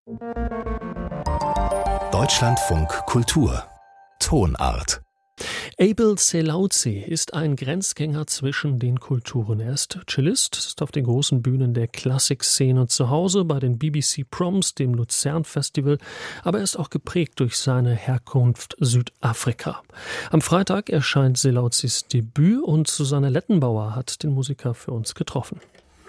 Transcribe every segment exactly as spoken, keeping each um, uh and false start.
Deutschlandfunk Kultur Tonart. Abel Selaozi ist ein Grenzgänger zwischen den Kulturen. Er ist Cellist, ist auf den großen Bühnen der Klassikszene zu Hause, bei den B B C Proms, dem Luzern Festival, aber er ist auch geprägt durch seine Herkunft Südafrika. Am Freitag erscheint Selaozis Debüt und Susanne Lettenbauer hat den Musiker für uns getroffen.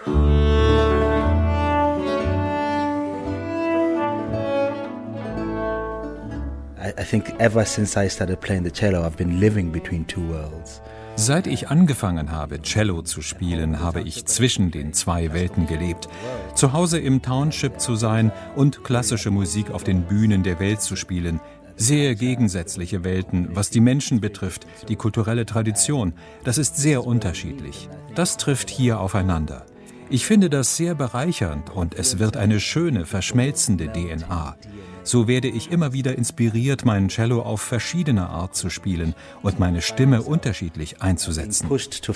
I think ever since I started playing the cello, I've been living between two worlds. Seit ich angefangen habe, Cello zu spielen, habe ich zwischen den zwei Welten gelebt. Zu Hause im Township zu sein und klassische Musik auf den Bühnen der Welt zu spielen. Sehr gegensätzliche Welten, was die Menschen betrifft, die kulturelle Tradition. Das ist sehr unterschiedlich. Das trifft hier aufeinander. Ich finde das sehr bereichernd und es wird eine schöne, verschmelzende D N A. So werde ich immer wieder inspiriert, mein Cello auf verschiedene Art zu spielen und meine Stimme unterschiedlich einzusetzen.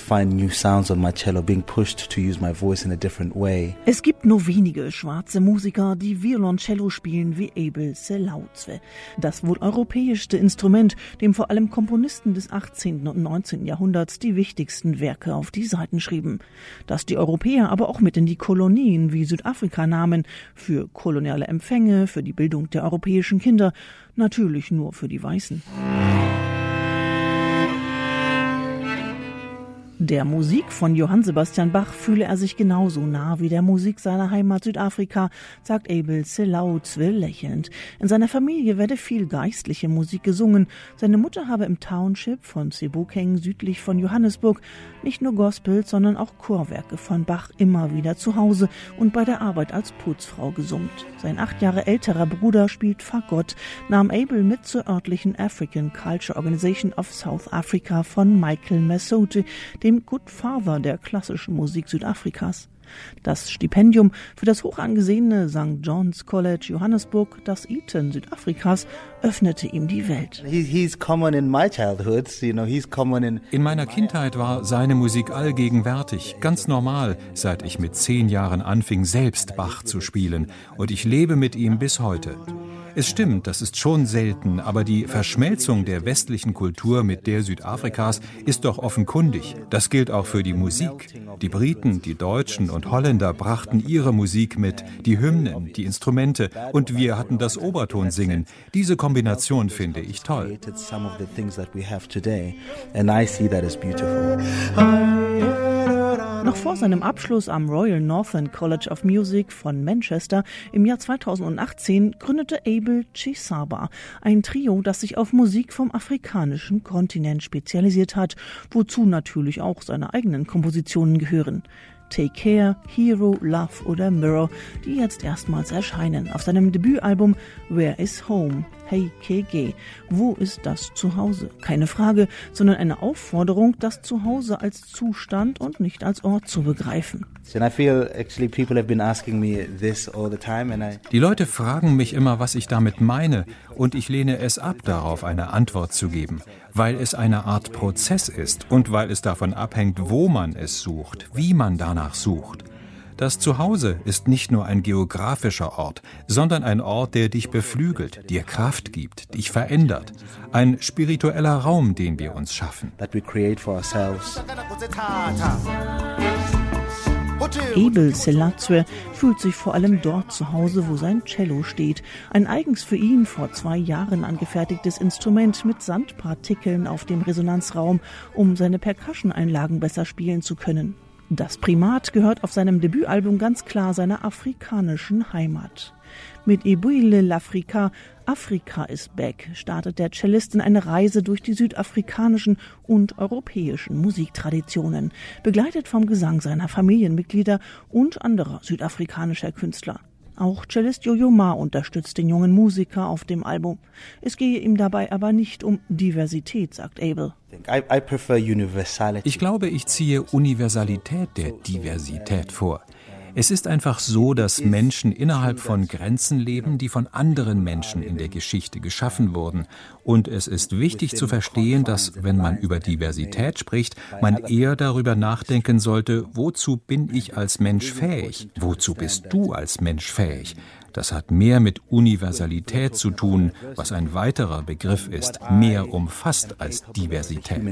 Es gibt nur wenige schwarze Musiker, die Violoncello spielen wie Abel Selaozi. Das wohl europäischste Instrument, dem vor allem Komponisten des achtzehnten und neunzehnten Jahrhunderts die wichtigsten Werke auf die Saiten schrieben. Dass die Europäer aber auch mit in die Kolonien wie Südafrika nahmen, für koloniale Empfänge, für die Bildung der europäischen Kinder, natürlich nur für die Weißen. Der Musik von Johann Sebastian Bach fühle er sich genauso nah wie der Musik seiner Heimat Südafrika, sagt Abel Selaozi lächelnd. In seiner Familie werde viel geistliche Musik gesungen. Seine Mutter habe im Township von Sebokeng südlich von Johannesburg nicht nur Gospel, sondern auch Chorwerke von Bach immer wieder zu Hause und bei der Arbeit als Putzfrau gesummt. Sein acht Jahre älterer Bruder spielt Fagott, nahm Abel mit zur örtlichen African Culture Organization of South Africa von Michael Massote, dem Good Father der klassischen Musik Südafrikas. Das Stipendium für das hochangesehene Sankt John's College Johannesburg, das Eton Südafrikas, öffnete ihm die Welt. In meiner Kindheit war seine Musik allgegenwärtig, ganz normal, seit ich mit zehn Jahren anfing, selbst Bach zu spielen. Und ich lebe mit ihm bis heute. Es stimmt, das ist schon selten, aber die Verschmelzung der westlichen Kultur mit der Südafrikas ist doch offenkundig. Das gilt auch für die Musik. Die Briten, die Deutschen und Holländer brachten ihre Musik mit, die Hymnen, die Instrumente, und wir hatten das Obertonsingen. Diese Kombination finde ich toll. Noch vor seinem Abschluss am Royal Northern College of Music von Manchester im Jahr zweitausendachtzehn gründete Abel Chisaba, ein Trio, das sich auf Musik vom afrikanischen Kontinent spezialisiert hat, wozu natürlich auch seine eigenen Kompositionen gehören. Take Care, Hero, Love oder Mirror, die jetzt erstmals erscheinen auf seinem Debütalbum Where is Home? Hey K G. Wo ist das Zuhause? Keine Frage, sondern eine Aufforderung, das Zuhause als Zustand und nicht als Ort zu begreifen. Die Leute fragen mich immer, was ich damit meine, und ich lehne es ab, darauf eine Antwort zu geben, weil es eine Art Prozess ist und weil es davon abhängt, wo man es sucht, wie man danach sucht. Das Zuhause ist nicht nur ein geografischer Ort, sondern ein Ort, der dich beflügelt, dir Kraft gibt, dich verändert. Ein spiritueller Raum, den wir uns schaffen. Abel Selaozi fühlt sich vor allem dort zu Hause, wo sein Cello steht. Ein eigens für ihn vor zwei Jahren angefertigtes Instrument mit Sandpartikeln auf dem Resonanzraum, um seine Percussion-Einlagen besser spielen zu können. Das Primat gehört auf seinem Debütalbum ganz klar seiner afrikanischen Heimat. Mit Ebuile l'Africa, Afrika is back, startet der Cellist in eine Reise durch die südafrikanischen und europäischen Musiktraditionen, begleitet vom Gesang seiner Familienmitglieder und anderer südafrikanischer Künstler. Auch Cellist Jojo Ma unterstützt den jungen Musiker auf dem Album. Es gehe ihm dabei aber nicht um Diversität, sagt Abel. Ich glaube, ich ziehe Universalität der Diversität vor. Es ist einfach so, dass Menschen innerhalb von Grenzen leben, die von anderen Menschen in der Geschichte geschaffen wurden. Und es ist wichtig zu verstehen, dass, wenn man über Diversität spricht, man eher darüber nachdenken sollte, wozu bin ich als Mensch fähig? Wozu bist du als Mensch fähig? Das hat mehr mit Universalität zu tun, was ein weiterer Begriff ist, mehr umfasst als Diversität.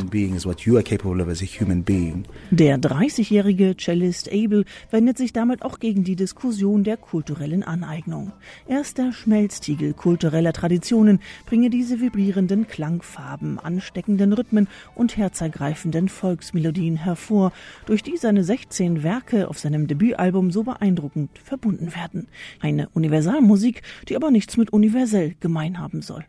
Der dreißigjährige Cellist Abel wendet sich damit auch gegen die Diskussion der kulturellen Aneignung. Er ist der Schmelztiegel kultureller Traditionen, bringe diese vibrierenden Klangfarben, ansteckenden Rhythmen und herzergreifenden Volksmelodien hervor, durch die seine sechzehn Werke auf seinem Debütalbum so beeindruckend verbunden werden. Eine Universalmusik, die aber nichts mit universell gemein haben soll.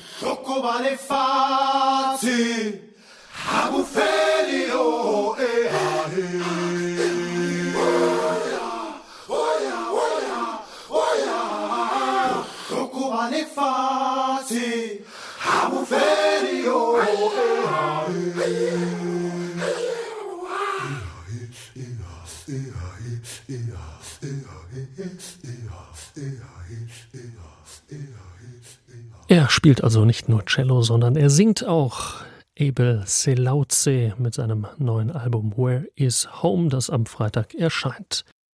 Er spielt also nicht nur Cello, sondern er singt auch. Abel Selassie mit seinem neuen Album Where is Home, das am Freitag erscheint.